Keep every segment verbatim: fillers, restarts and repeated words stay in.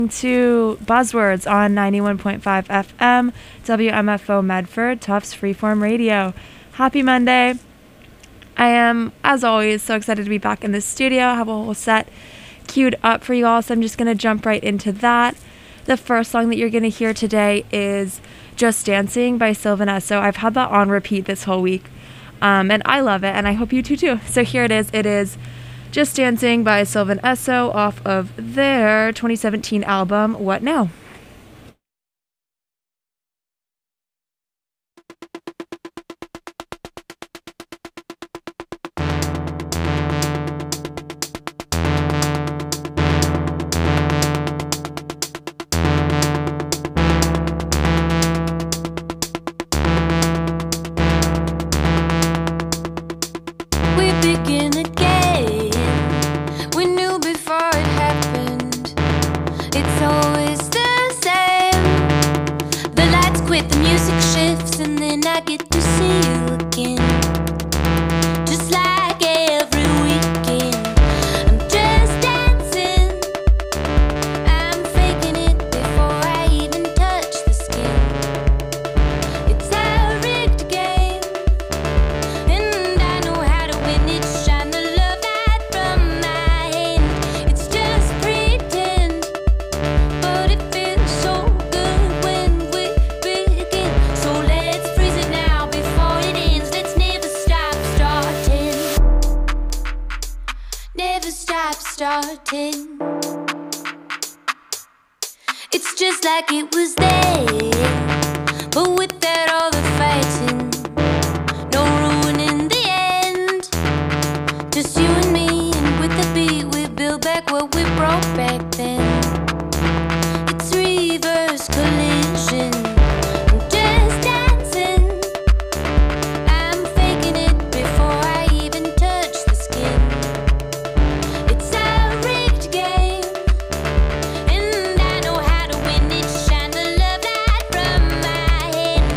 To Buzzwords on ninety-one point five F M, W M F O Medford, Tufts Freeform Radio. Happy Monday. I am, as always, so excited to be back in the studio. I have a whole set queued up for you all, so I'm just going to jump right into that. The first song that you're going to hear today is Just Dancing by Sylvan Esso. I've had that on repeat this whole week, um, and I love it, and I hope you do too. So here it is. It is Just Dancing by Sylvan Esso off of their twenty seventeen album, What Now? We begin again. We knew before it happened. It's always the same. The lights quit, the music shifts, and then I get to see you again. Just like every weekend, I'm just dancing. I'm faking it before I even touch the skin. It's a rigged game, and I know how to win it. Shine the love light from my hand. It's just pretend, but it feels so good when we begin. So let's freeze it now before it ends. Let's never stop starting. Never stop starting. It's just like it was there, but without all the fighting. No ruining the end. Just you and me, and with the beat we build back what we broke back then. It's reverse collision. I'm just dancing. I'm faking it before I even touch the skin. It's a rigged game, and I know how to win it. Shine the love light from my hand.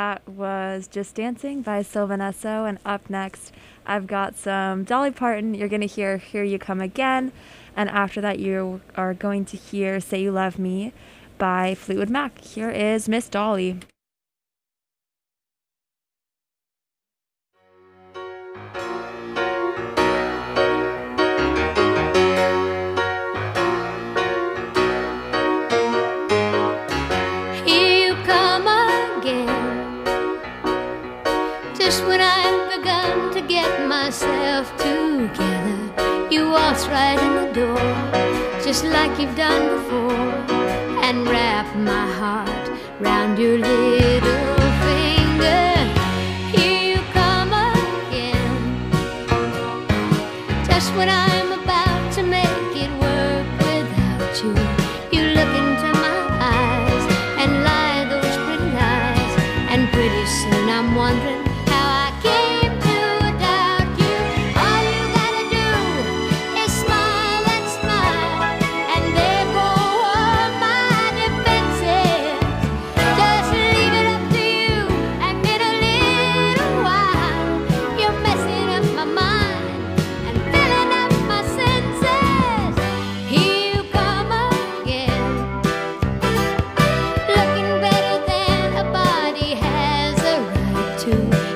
that was Just Dancing by Sylvanesso. And up next, I've got some Dolly Parton. You're going to hear Here You Come Again. And after that, you are going to hear Say You Love Me by Fleetwood Mac. Here is Miss Dolly. Just when I've begun to get myself together, you waltz right in the door, just like you've done before, and wrap my heart round your little finger. Here you come again, just when I'm about to make it work without you. You look into my eyes and lie those pretty lies, and pretty soon I'm wondering to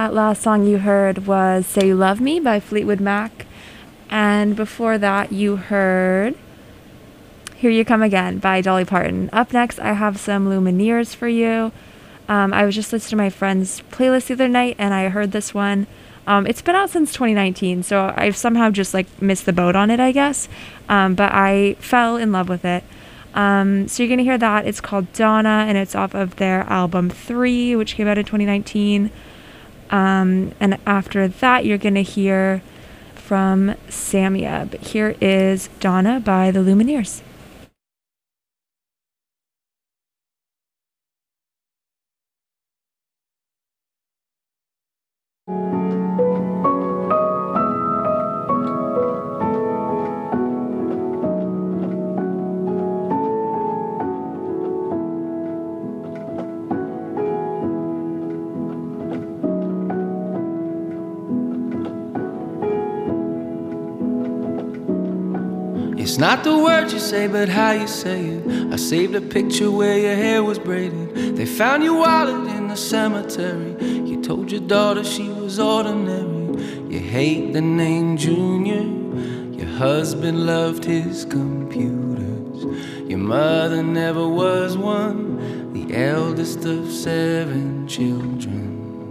That last song you heard was Say You Love Me by Fleetwood Mac. And before that, you heard Here You Come Again by Dolly Parton. Up next, I have some Lumineers for you. Um, I was just listening to my friend's playlist the other night, and I heard this one. Um, it's been out since twenty nineteen, so I've somehow just like missed the boat on it, I guess. Um, but I fell in love with it. Um, so you're going to hear that. It's called Donna, and it's off of their album three, which came out in twenty nineteen. Um, and after that, you're going to hear from Samia. But here is Donna by the Lumineers. It's not the words you say, but how you say it. I saved a picture where your hair was braided. They found your wallet in the cemetery. You told your daughter she was ordinary. You hate the name Junior. Your husband loved his computers. Your mother never was one, the eldest of seven children.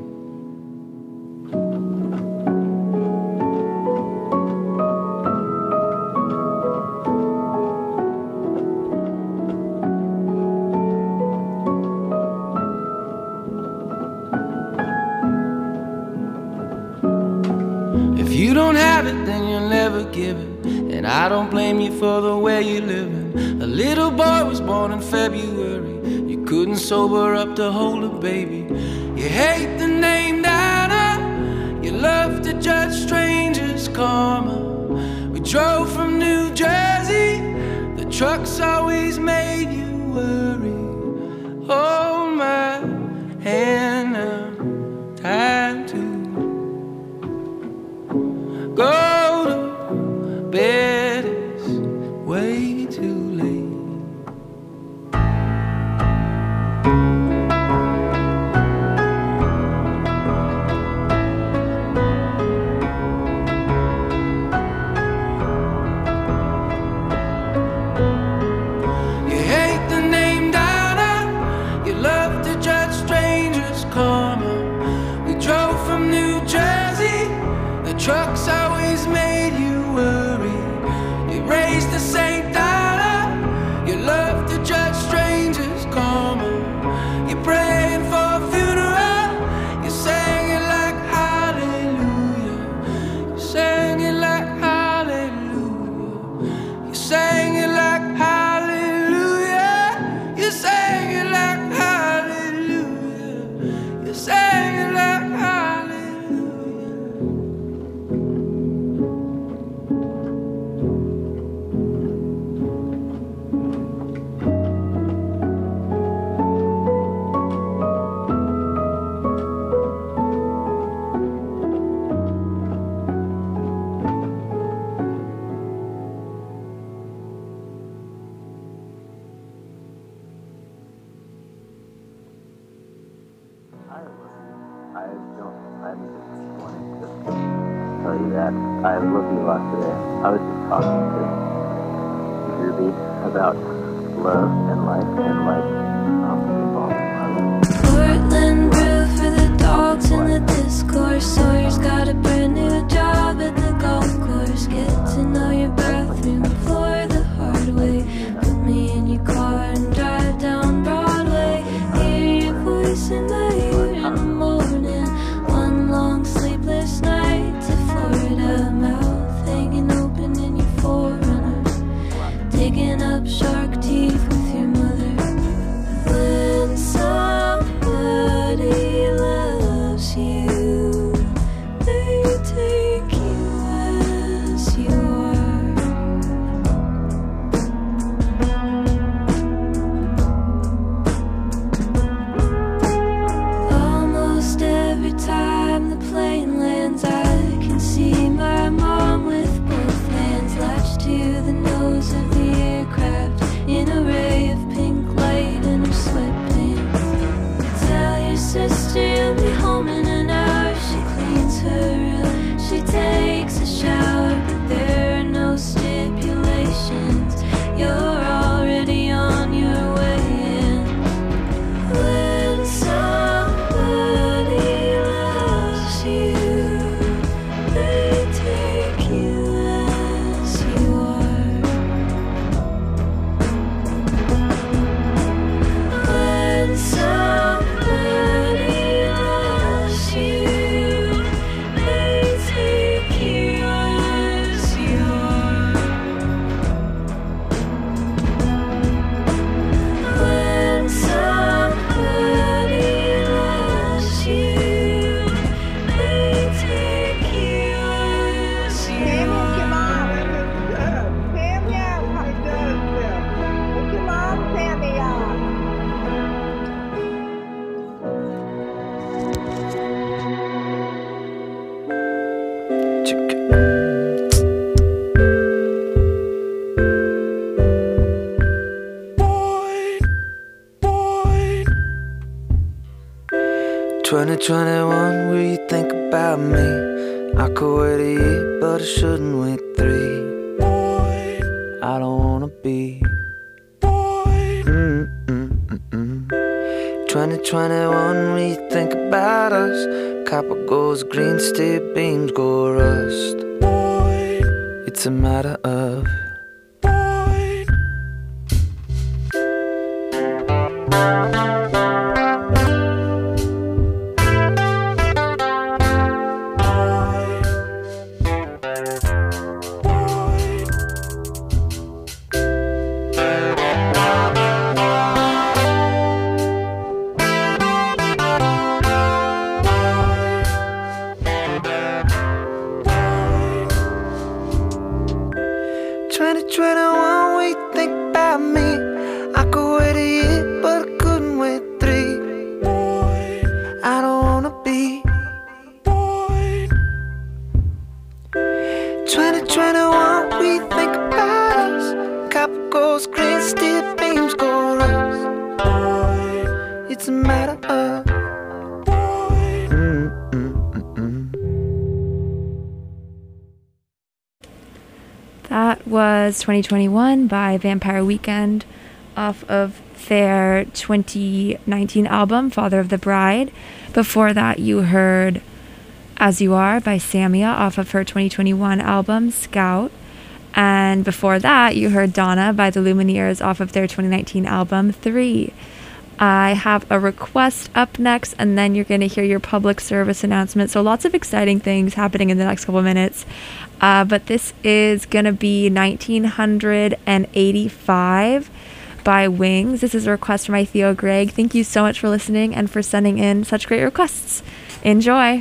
If you don't have it, then you'll never give it. And I don't blame you for the way you're living. A little boy was born in February. You couldn't sober up to hold a baby. You hate the name Donna. You love to judge strangers' karma. We drove from New Jersey. The trucks always made you worry. Hold my hand now, time to go to bed, it's way too late. You hate the name Donna. You love to judge strangers' karma. We drove from New Jersey. The trucks always made you worry. You raised the Saint Donna. You love to judge strangers' karma. You're praying for a funeral. You sang it like hallelujah. You sang it like hallelujah. You sang it like hallelujah. You sang it like hallelujah. You sang it like hallelujah. I don't, I'm just wanting to tell you that I love you a lot today. I was just talking to Ruby about love and life and life um, involving my life. Portland brew for the dogs in the discourse. Sawyer's got a brand new job at the golf course. Get to know your bathroom floor the hard way. Put me in your car and drive down Broadway. Hear your voice in my ear in the morning. One long sleepless night to Florida. Mouth hanging open in your forerunner. Digging up shark teeth with your mother. When summer twenty twenty-one, will you think about me? I could wait a year, but I shouldn't wait three. Boy, I don't wanna be. Boy, mm-mm-mm-mm. twenty twenty-one, will you think about us? Copper goes green, steel beams go rust. Boy, it's a matter of. Boy. twenty twenty-one, we think about me. I could wait a year, but I couldn't wait three. Boy, I don't wanna be. Boy, twenty twenty-one, we think about us. Copper goes green, steel beams go rust. Boy, it's a matter of. Boy, mm-mm-mm-mm. That was twenty twenty-one by Vampire Weekend off of their twenty nineteen album, Father of the Bride. Before that, you heard As You Are by Samia off of her twenty twenty-one album, Scout. And before that, you heard Donna by the Lumineers off of their twenty nineteen album, Three. I have a request up next, and then you're going to hear your public service announcement. So lots of exciting things happening in the next couple minutes. Uh, but this is going to be nineteen eighty-five by Wings. This is a request from my Theo Greg. Thank you so much for listening and for sending in such great requests. Enjoy.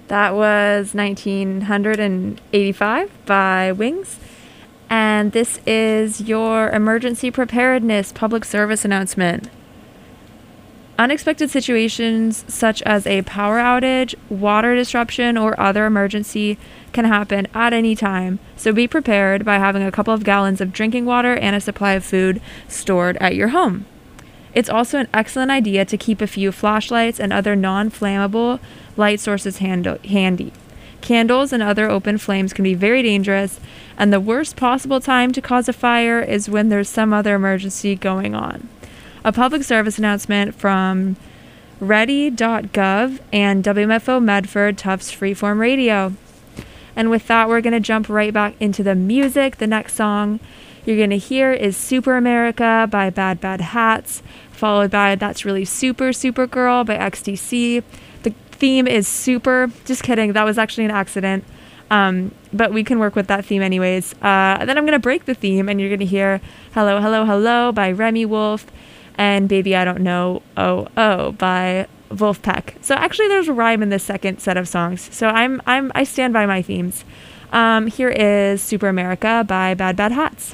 That was nineteen eighty-five by Wings. And this is your emergency preparedness public service announcement. Unexpected situations such as a power outage, water disruption, or other emergency can happen at any time, so be prepared by having a couple of gallons of drinking water and a supply of food stored at your home. It's also an excellent idea to keep a few flashlights and other non-flammable light sources hand- handy. Candles and other open flames can be very dangerous, and the worst possible time to cause a fire is when there's some other emergency going on. A public service announcement from ready dot gov and W M F O Medford Tufts Freeform Radio. And with that, we're going to jump right back into the music. The next song you're going to hear is Super America by Bad Bad Hats, followed by That's Really Super Super Girl by X T C. The theme is super. Just kidding. That was actually an accident. Um, but we can work with that theme anyways. Uh, then I'm going to break the theme, and you're going to hear Hello, Hello, Hello by Remy Wolf and Baby I Don't Know Oh Oh by Wolfpack. So actually there's a rhyme in this second set of songs. So I'm I'm I stand by my themes. Um, here is Super America by Bad Bad Hats.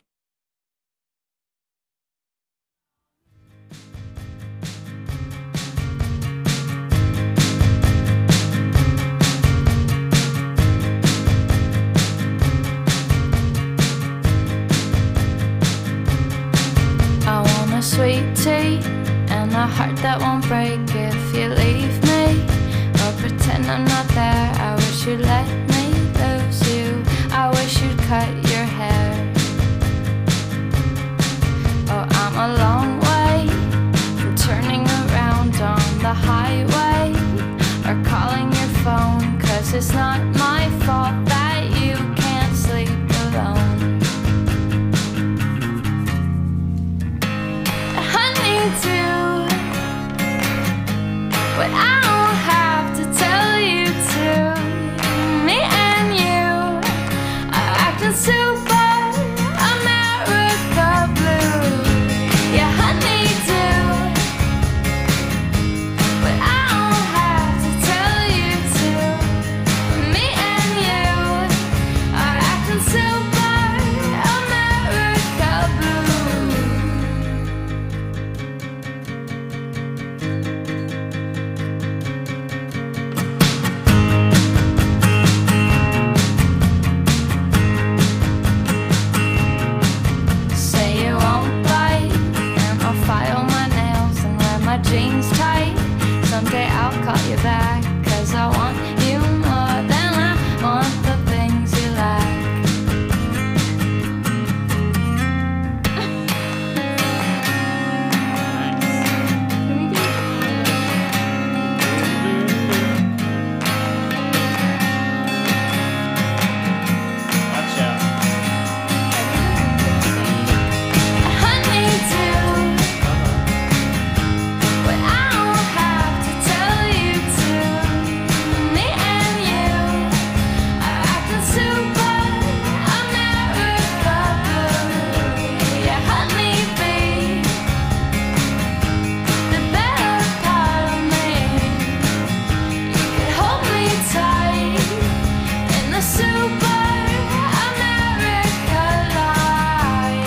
Sweet tea and a heart that won't break if you leave me or pretend I'm not there. I wish you'd let me lose you. I wish you'd cut your hair. Oh, I'm a long way from turning around on the highway or calling your phone, 'cause it's not my fault that you can't sleep alone. To, but I don't have to tell you to. Me and you are acting super America blue. Yeah, honey, do, but I don't have to tell you to. Me and you are acting super America blue. Jeans tight. Someday I'll call you back, 'cause I want you more than I want the things you like. Watch out. Honey, do, but I don't have to tell you to. Me and you are acting super America blue. Yeah, honey, be the better part of me. You could hold me tight in the super America light.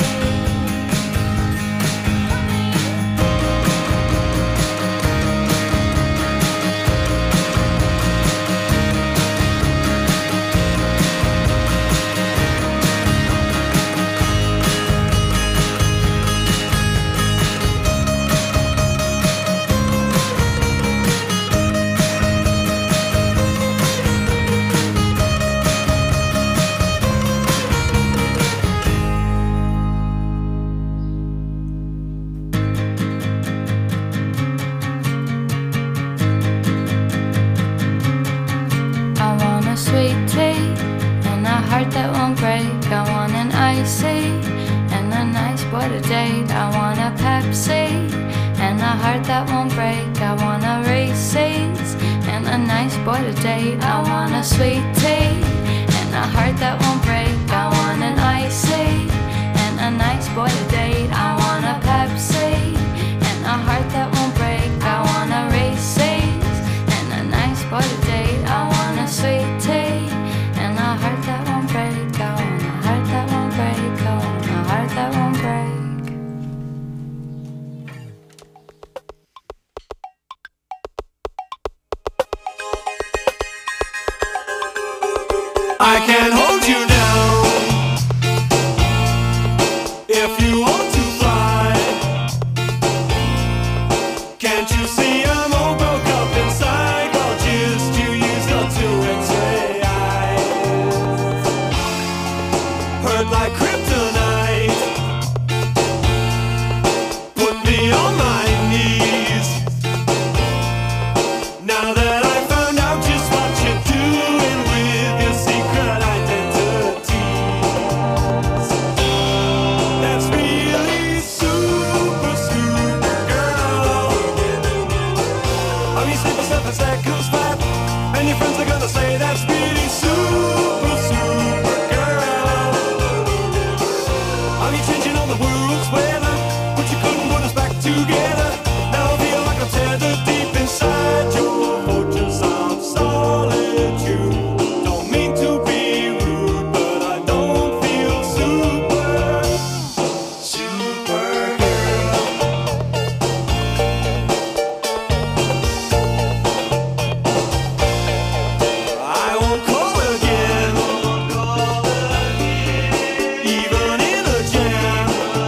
I want a sweet tea and a heart that won't break. I want an icy and a nice boy to date. I want a Pepsi and a heart that won't break. I want a Reese's and a nice boy to date. I want a sweet tea and a heart that won't break. I want an icy and a nice boy to date. I want a Pepsi and a heart that won't break. I want a Reese's and a nice boy to date. I want I can hold you down if you want to fly. Can't you see I'm all broke up inside? Well, just you use your two-way say I hurt like kryptonite. Put me on my knees. Now that I found out just what you're doing with your secret identities, that's really super, super girl. Are you sleeping seven seconds flat? And your friends are gonna say that's really super, super girl. Are you changing all the world's weather, but you couldn't put us back together? Now I feel like I'm tethered deep inside your fortress of solitude. Don't mean to be rude, but I don't feel super, super girl. I won't call again, even in a jam.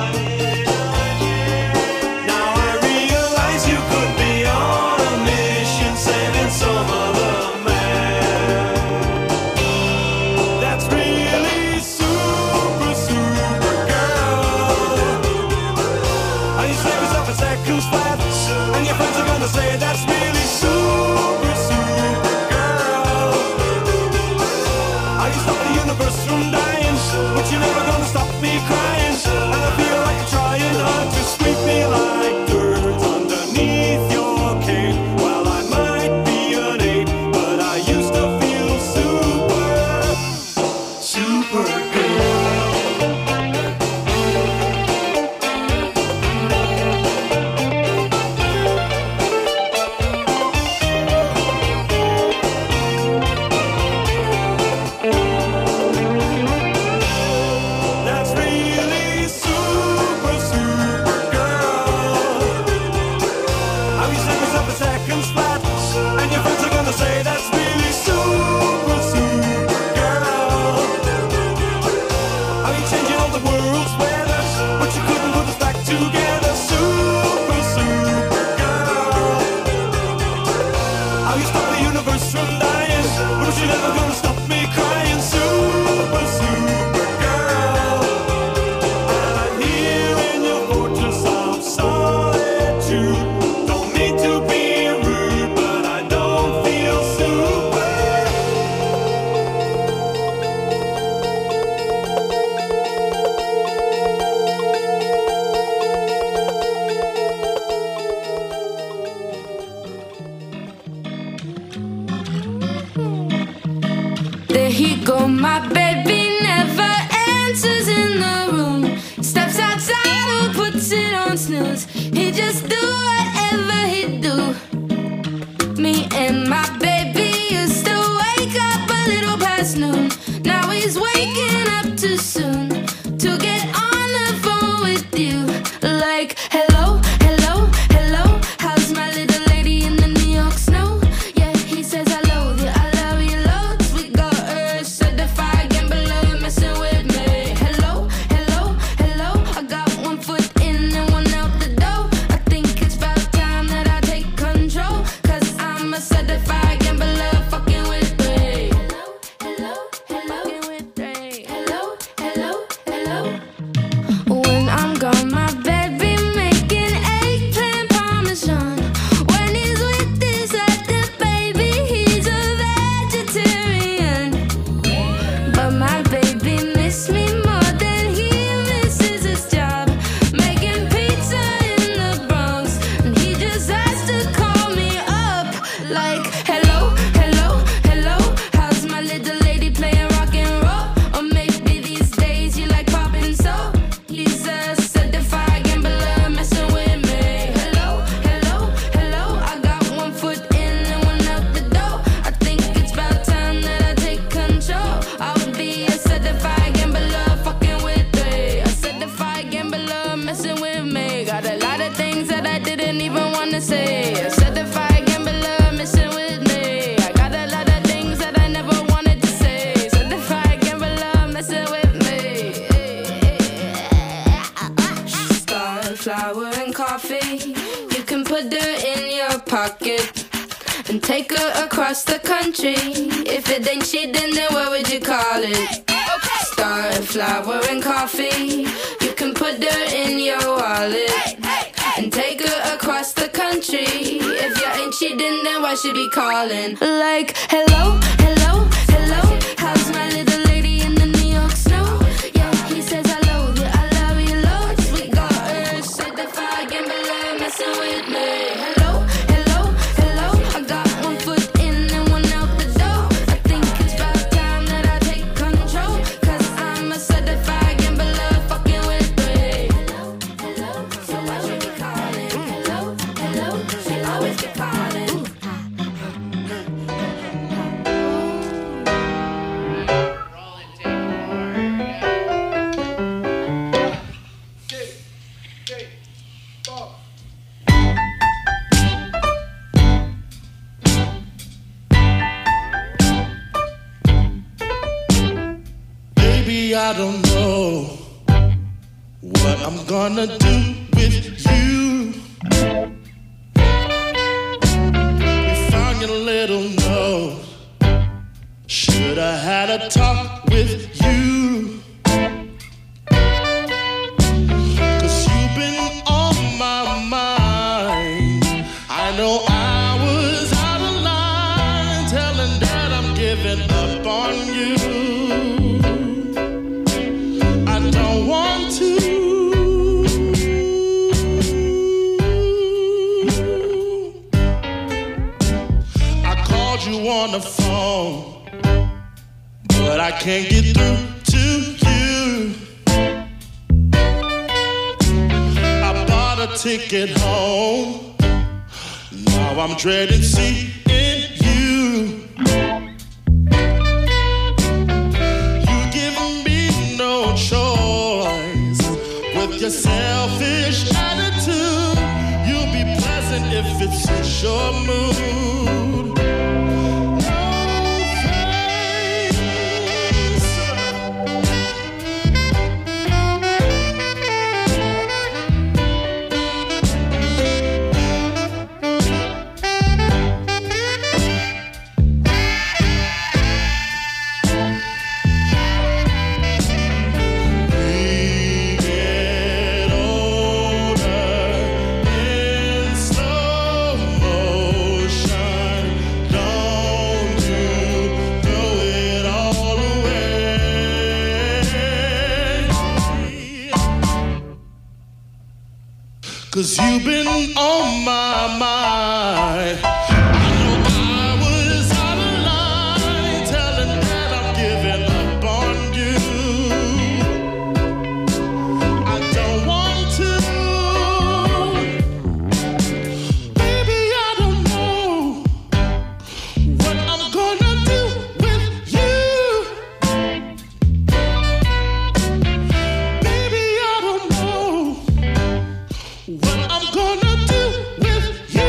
Now I realize you could be on a mission, saving some other man. That's really super, super girl. Are you saving yourself a seconds flat? And your friends are gonna say that's really super, super girl. Are you stopping the universe from dying? But you're never gonna stop me crying. And I feel like you're trying hard to sweep me like dirt underneath your cape. Well, I might be an ape, but I used to feel super, super girl. That's really super, super girl. Are you saving yourself a seconds flat? And your friends are gonna say that's really super, super girl. Are you changing all the world's weather, but you couldn't put us back together? Super, super girl. Are you stopping the universe from dying, but you're never gonna stop me crying? Super, super girl. And I'm here in your fortress of solitude. Don't mean to be rude, but I don't feel super. There he go, my baby never answers in the room. Steps outside or puts it on snooze. He just do whatever he do. Me and my baby used to wake up a little past noon. Now he's waking up too soon to get on the phone with you. Like, hello, hello, hello. How's my little lady in the New York snow? Yeah, he says I love you, I love you loads. We got her certified gambler messing with me. Hello, hello, hello. I got one foot in and one out the door. I think it's about time that I take control, 'cause I'm a certified gambler fucking with me. Hello, hello, hello, fucking with me. Hello, hello, hello. When I'm gone, my baby making eggplant parmesan. When he's with his other baby, he's a vegetarian. But my baby miss me more than he misses his job, making pizza in the Bronx. And he just has to call me up like, hello, hello, hello. How's my little lady playing rock and roll? Or maybe these days you like popping so. He's a certified gambler messing with me. Hello, hello, hello. I got one foot in and one out the door. I think it's about time that I take control. I'll be a certified gambler fucking with me. A certified gambler messing with me. Got a lot of things that I didn't even wanna say. A certified gambler messing with me. I got a lot of things that I never wanted to say. Certified You can put her in your pocket and take her across the country. If it ain't cheating, then what would you call it? Star, flower, and coffee. You can put her in your wallet and take her across the country. If you ain't cheating, then why should be calling? Like, hello, hello, hello. How's my little lady in the New York snow? Yeah, he says I love you, I love you loads. We got her certified and below messing with me. Hello, hello, hello. I got one foot in and one out the door. I think it's about time that I take control, cause I'm a certified and below fucking with me. Hello, hello, so why should be calling? Hello, hello, she'll always be calling. Baby, I don't know what I'm gonna do with you. We found your little note. Should I had a talk with you? Cause you've been on my mind. I know I was out of line, telling that I'm giving up on you. I don't want to. I called you on the phone, but I can't get through to you. I bought a ticket home. Now I'm dreading seeing you. You give me no choice with your selfish attitude. You'll be pleasant if it's your mood. No thanks. We get older in slow motion. Don't you throw it all away. 'Cause you've been on my mind. I know I was out of line, telling that I'm giving up on you. I don't want to. Baby, I don't know what I'm gonna do with you. Baby, I don't know what I'm gonna do with you.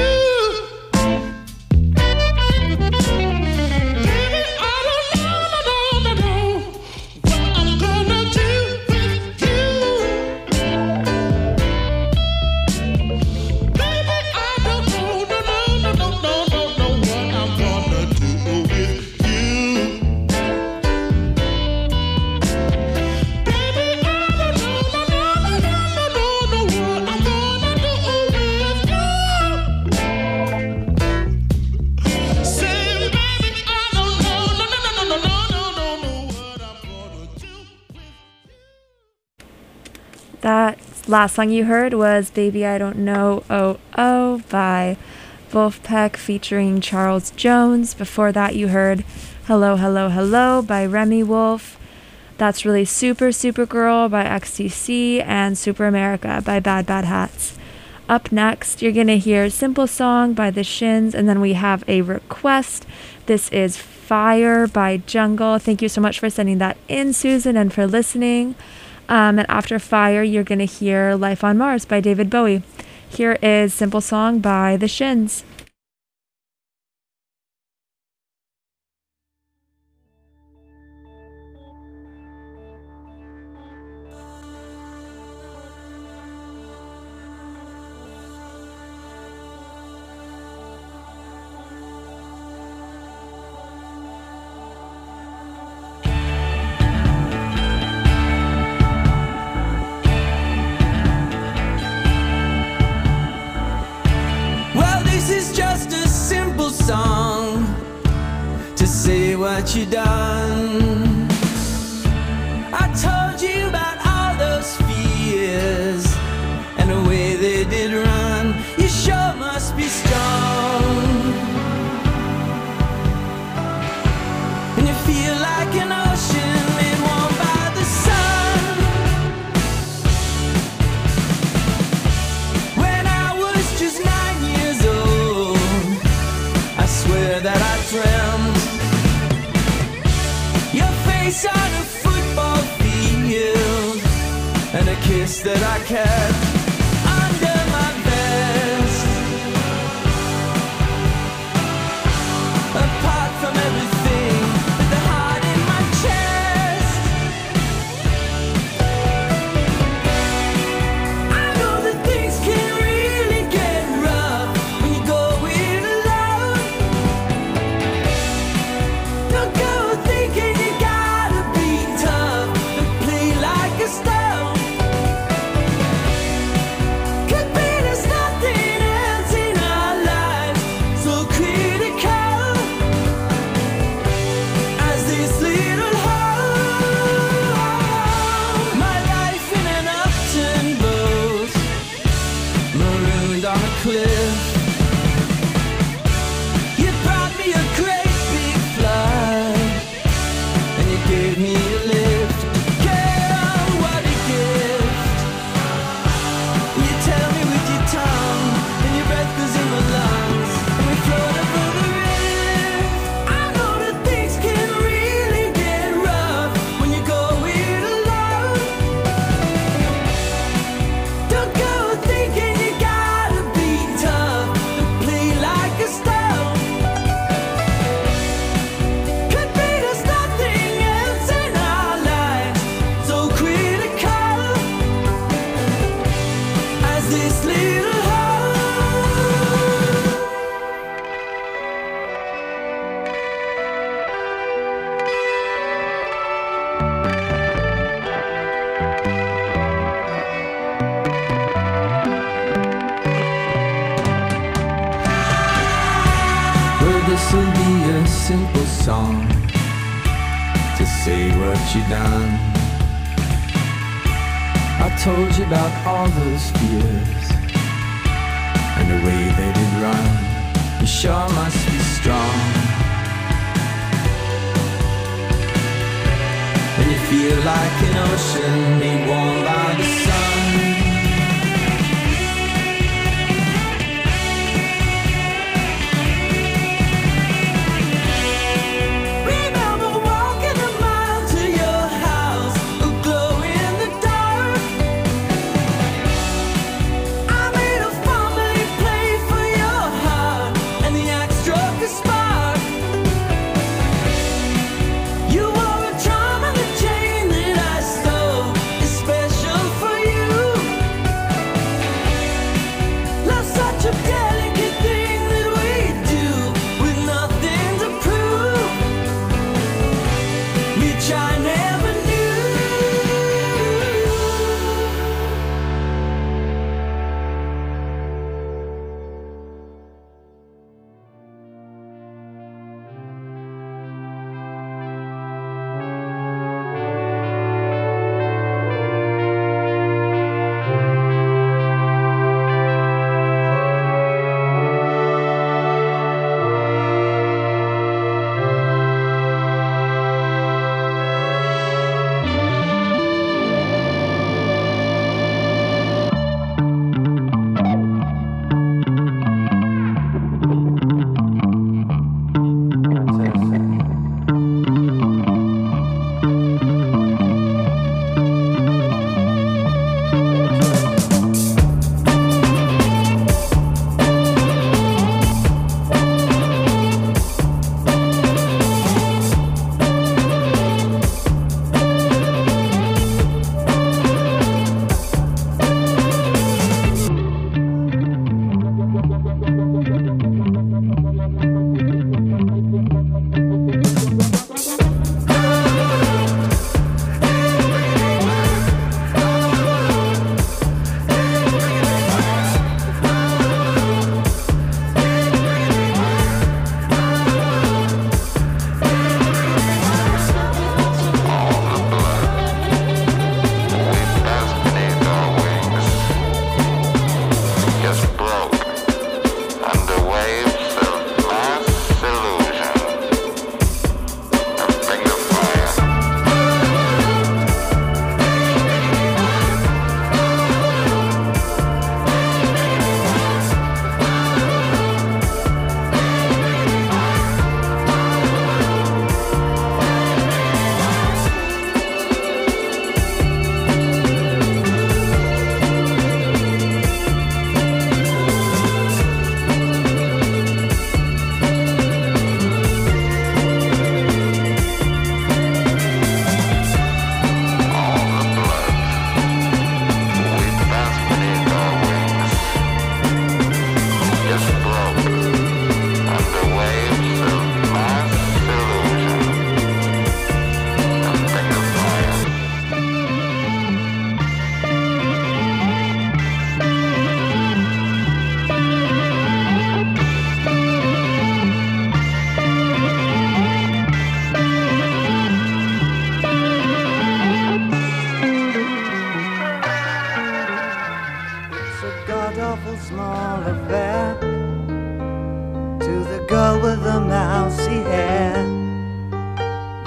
Baby, I don't know, no, no, no, what I'm gonna do with you. Baby, I don't know, no, no, no, no, no, no, no, what I'm gonna do with you. Baby, I don't know, no, no, no, no, no, no, what I'm gonna do with you. Say, baby, I don't know, no, no, no, no, no, no, no, no, no, what I'm gonna do with you. That last song you heard was Baby I Don't Know Oh Oh by Wolfpack featuring Charles Jones. Before that you heard Hello Hello Hello by Remy Wolf. That's Really Super Super Girl by X T C and Super America by Bad Bad Hats. Up next, you're going to hear Simple Song by The Shins, and then we have a request. This is Fire by Jungle. Thank you so much for sending that in, Susan, and for listening. Um, and after Fire, you're going to hear Life on Mars by David Bowie. Here is Simple Song by The Shins. Well, this is just a simple song to say what you done. I told you about all those fears and the way they did run. You sure must be strong, and you feel like an ocean made warm by the sun. When I was just nine years old, I swear that I dreamt your face on a football field and a kiss that I kept under my vest. Apart from everything, with the heart in my chest, I know that things can really get rough when you go it alone. Don't go thinking you gotta be tough, but play like a stone. Could be there's nothing else in our lives so critical as this little hole. My life in an upturned boat, marooned on a cliff. You brought me a great big flood, and you gave me a lift. Girl, what a gift. You tell me with your tongue, and your breath goes in my lungs, and we float over the rift. I know that things can really get rough when you go it alone. Don't go thinking you gotta be tough, but play like a stone. Could be there's nothing else in our lives so critical as this little hole. Well, this'll be a simple song to say what you done. I told you about all those fears and the way they did run. You sure must be strong, and you feel like an ocean made warm by the sun. Remember walking a mile to your house, a glow in the dark. I made a family play for your heart, and the axe struck a spark. You wore a charm on the chain that I stole, it's special for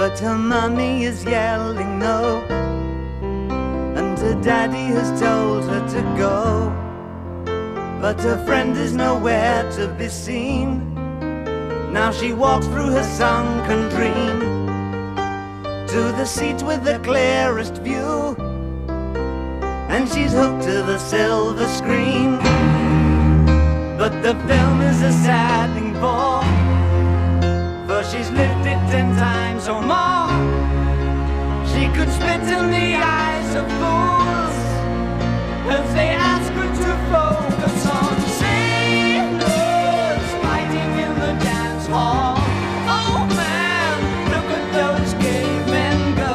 But her mummy is yelling no, and her daddy has told her to go. But her friend is nowhere to be seen. Now she walks through her sunken dream to the seat with the clearest view, and she's hooked to the silver screen. But the film is a sad thing for, for she's lived it ten times or more. She could spit in the eyes of fools if they ask her to focus on sailors fighting in the dance hall. Oh man, look at those cavemen go.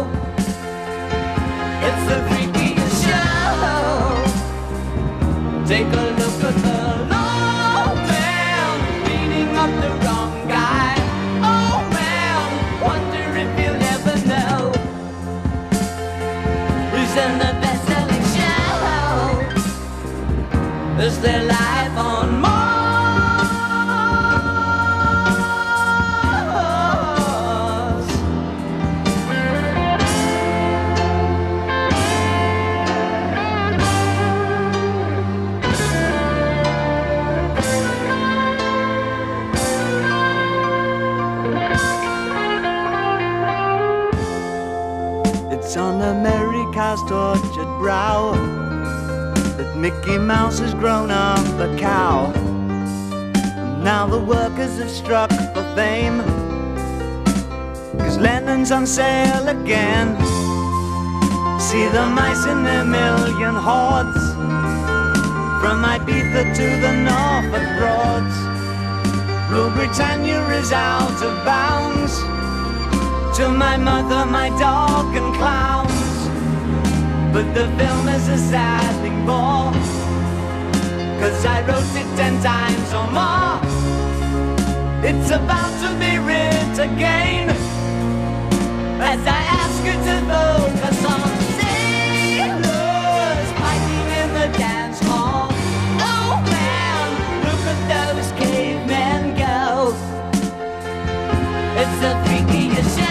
It's the freakiest show. Take a look at the low man beating up the wrong guy. Oh man, wonder if you'll ever know who's in the best-selling show. Is their life on Mars? It's on America's tortured brow that Mickey Mouse has grown up a cow. And now the workers have struck for fame, 'cause Lennon's on sale again. See the mice in their million hordes, from Ibiza to the Norfolk Broads. Rule Britannia is out of bounds, to my mother, my dog and clowns. But the film is a sad thing more, 'cause I wrote it ten times or more. It's about to be writ again, as I ask you to focus on sailors fighting in the dance hall. Oh man, look at those cavemen go. It's the freakiest show.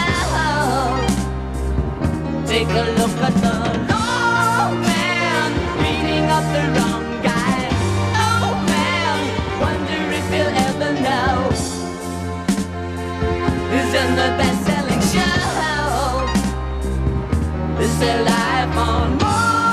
Take a look at the low man beating up the wrong guy. Oh man, wonder if you'll ever know who's in the best-selling show. Is their life on Mars?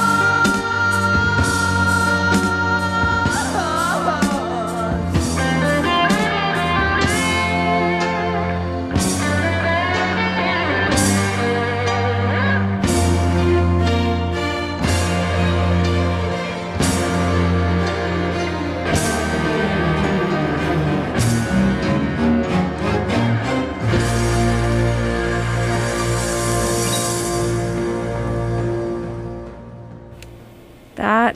That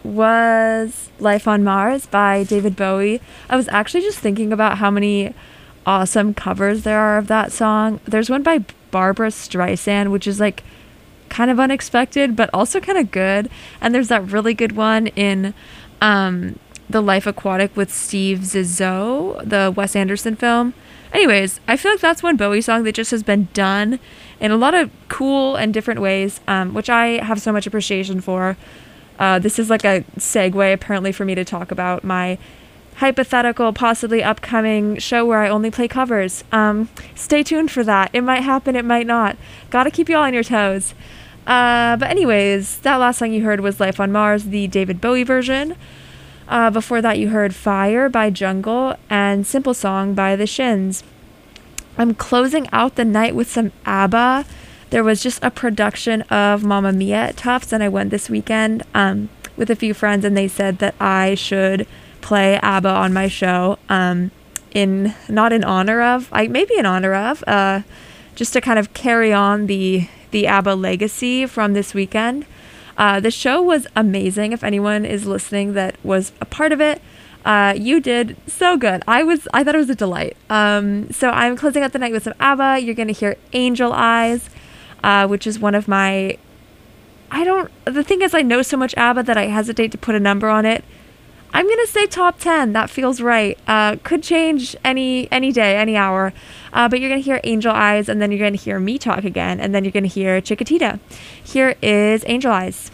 was Life on Mars by David Bowie. I was actually just thinking about how many awesome covers there are of that song. There's one by Barbara Streisand, which is like kind of unexpected, but also kind of good. And there's that really good one in um, The Life Aquatic with Steve Zissou, the Wes Anderson film. Anyways, I feel like that's one Bowie song that just has been done in a lot of cool and different ways, um, which I have so much appreciation for. Uh, this is like a segue, apparently, for me to talk about my hypothetical, possibly upcoming show where I only play covers. Um, stay tuned for that. It might happen, it might not. Gotta keep you all on your toes. Uh, but anyways, that last song you heard was Life on Mars, the David Bowie version. Uh, before that, you heard Fire by Jungle and Simple Song by The Shins. I'm closing out the night with some ABBA. There was just a production of Mamma Mia at Tufts, and I went this weekend um, with a few friends, and they said that I should play ABBA on my show, um, in not in honor of, I maybe in honor of, uh, just to kind of carry on the the ABBA legacy from this weekend. Uh, the show was amazing. If anyone is listening that was a part of it, uh, you did so good. I was, I thought it was a delight. Um, so I'm closing out the night with some ABBA. You're going to hear Angel Eyes, Uh, which is one of my, I don't, the thing is I know so much ABBA that I hesitate to put a number on it. I'm gonna say top ten. That feels right. Uh, could change any any day, any hour. Uh, but you're gonna hear Angel Eyes, and then you're gonna hear me talk again, and then you're gonna hear Chiquitita. Here is Angel Eyes.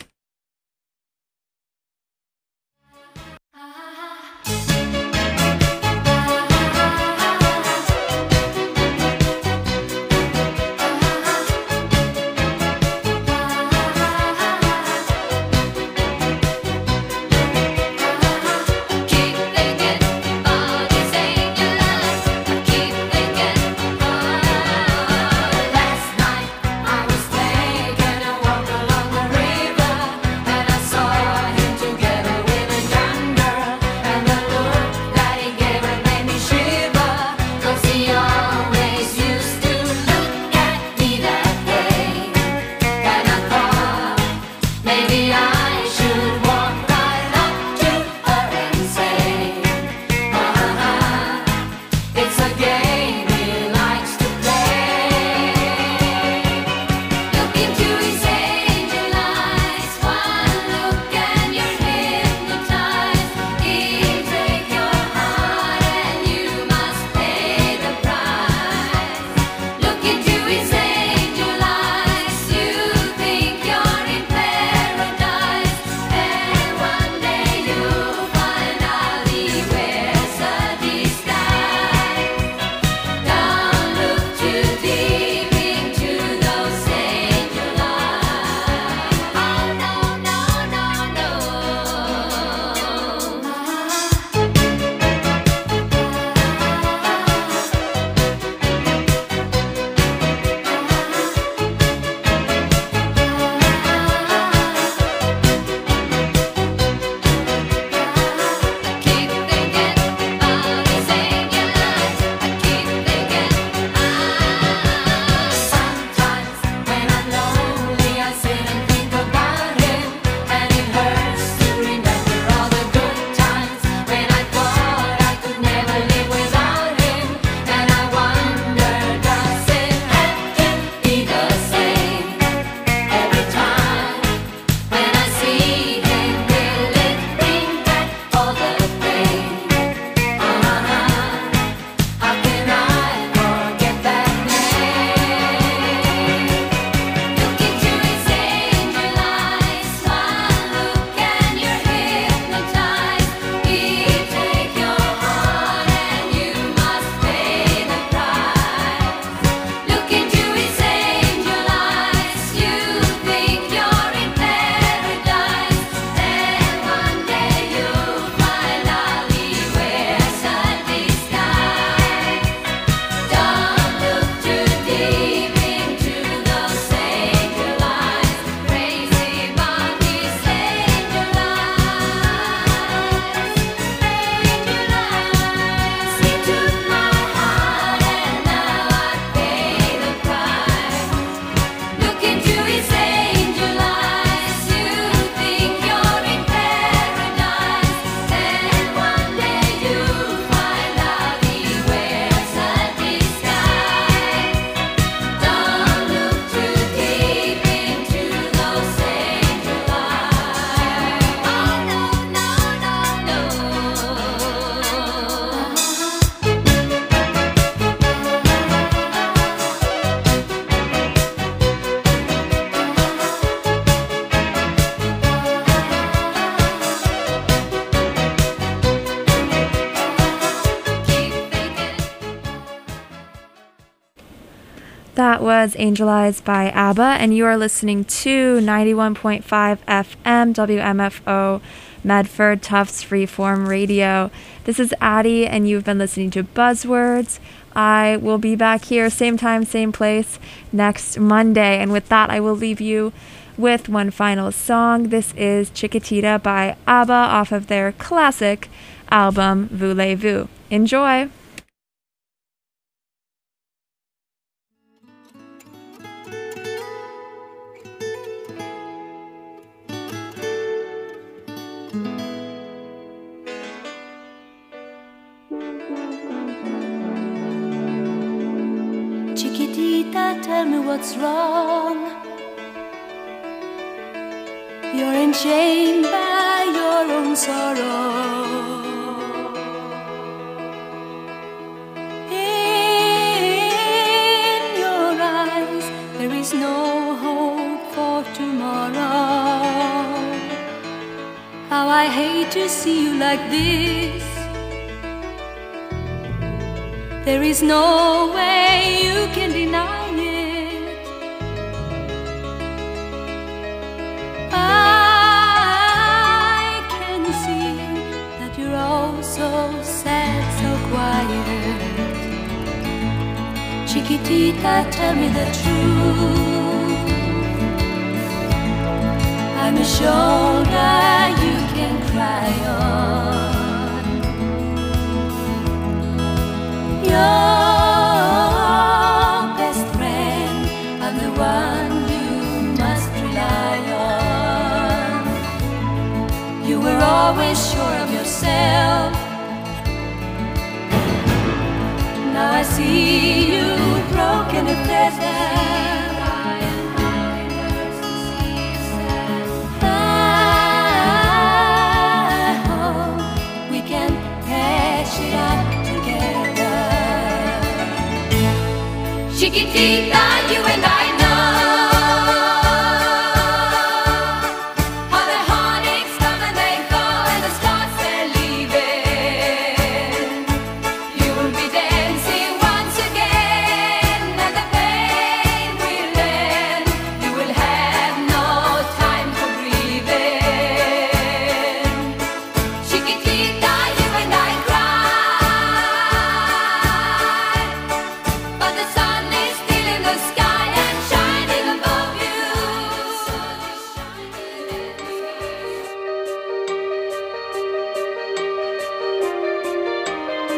That was Angel Eyes by ABBA, and you are listening to ninety-one point five F M W M F O Medford Tufts Freeform Radio. This is Addie, and you've been listening to Buzzwords. I will be back here, same time, same place, next Monday. And with that, I will leave you with one final song. This is Chiquitita by ABBA off of their classic album, Voulez-Vous. Enjoy! Chiquitita, tell me what's wrong. You're enchained by your your own sorrow. In your eyes there is no hope for tomorrow. How I hate to see you like this. There is no way you can deny it. I can see that you're all so sad, so quiet. Chiquitita, tell me the truth. I'm a shoulder you can cry on. Your best friend, I'm the one you must rely on. You were always sure of yourself. Now I see you broken and feathered. Chiquitita, you and I